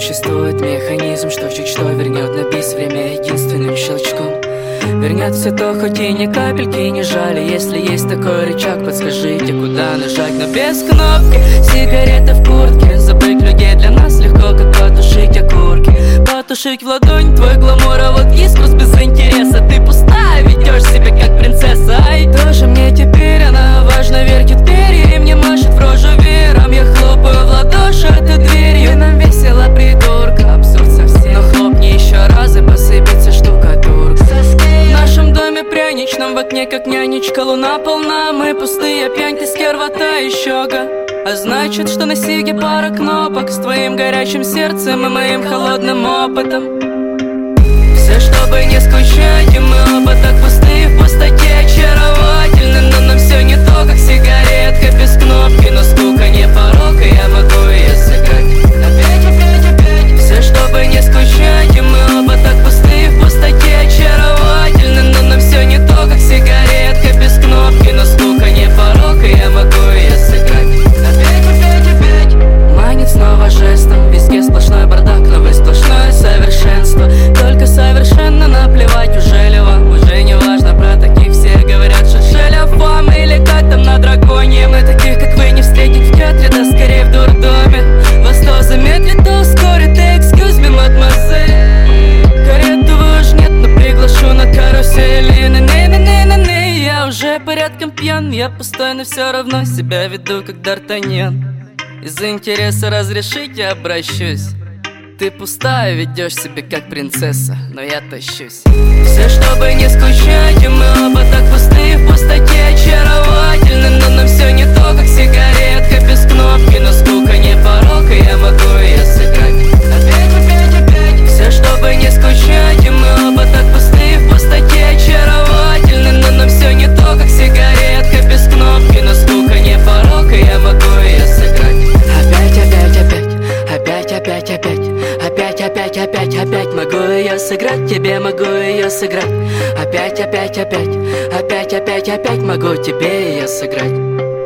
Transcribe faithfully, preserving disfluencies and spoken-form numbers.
Существует механизм, что чуть что вернет на бис время единственным щелчком. Вернет все то, хоть и ни капельки не жали. Если есть такой рычаг, подскажите, куда нажать. Но без кнопки, сигареты в куртке. Забыть людей для нас легко, как потушить окурки. Потушить в ладонь твой гламур, а вот искрус без интереса. Ты пустая, ведешь себя как принцесса. Ай, тоже мне теперь она важно вертит перья и мне машет в рожу вером. Я хлопаю в ладоши этой дверью. Нам весело, придурка, абсурд совсем. Но хлопни еще раз и посыпется штукатурка. В нашем доме пряничном в окне как нянечка. Луна полна, мы пустые, пьянь ты стерва-то и щега. А значит, что на сиге пара кнопок. С твоим горячим сердцем и моим холодным опытом. Все, чтобы не скучать, и мы оба так пустые в пустоте. Очаровательны, но нам все не то, как сигаретка без кнопки. Но скука не порог, и я могу ее сыграть. Опять, опять, опять. Все, чтобы не скучать, и мы оба так пустые в пустоте. Очаровательны, но нам все не то, как сигаретка без кнопки. Но скука не порог, и я могу ее сыграть. Опять, опять, опять. Манит снова жестом, везде сплошной бардак, но вы сплошное совершенство. Только совершенно наплевать, уже ли вам, уже не важно про таких. Все говорят, что шелев вам или как там на драконе. Мы таких, как вы, не встретить в театре, да скорее в дурдоме. Вас то замедлит, то ускорит, и excuse me, мадемуазель. Карету вы уж нет, но приглашу на карусели. Не-не-не-не-не, я уже порядком пьян. Я пустой, но все равно себя веду, как Д'Артаньян. Из интереса разрешите, обращусь. Ты пустая, ведешь себя как принцесса, но я тащусь. Все, чтобы не скучать, и мы оба так пустые в пустоте. Очаровательны, но нам все не то, как сигаретка без кнопки. Но скука не порог, и я могу ее сыграть. Опять, опять, опять. Все, чтобы не скучать, и мы оба так пустые в пустоте. Очаровательны, но нам все не то, как сигаретка без кнопки. Но скука не порог, и я могу ее сыграть. Опять, опять, опять. Опять, опять, опять. Опять, опять, опять, опять могу ее сыграть, тебе могу ее сыграть. Опять, опять, опять, опять, опять, опять могу тебе ее сыграть.